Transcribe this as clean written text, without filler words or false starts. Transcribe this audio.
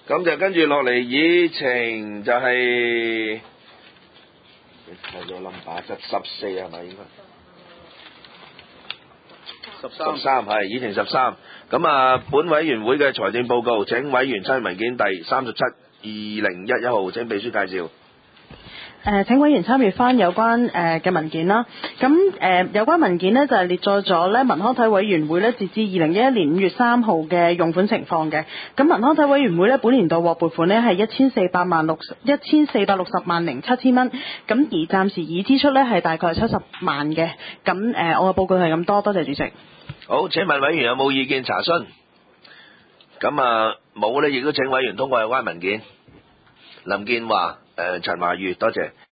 咁就跟住落嚟議程就係睇咗 number 14係咪應該？13係議程13。咁啊，本委員會嘅財政報告，請委員參閱文件第37/2011號，請秘書介紹。 請委員參閱翻有關嘅文件啦。咁有關文件呢，就係列載咗咧文康體委員會咧截至2011年5月3號嘅用款情況嘅。咁文康體委員會咧本年度獲撥款呢係1460萬零7000蚊。咁而暫時已支出咧係大概70萬嘅。咁我嘅報告係咁多，多謝主席。 好，請問委員有冇意見查詢？咁啊冇咧，亦都請委員通過有關文件。林建華、陳華宇，多謝。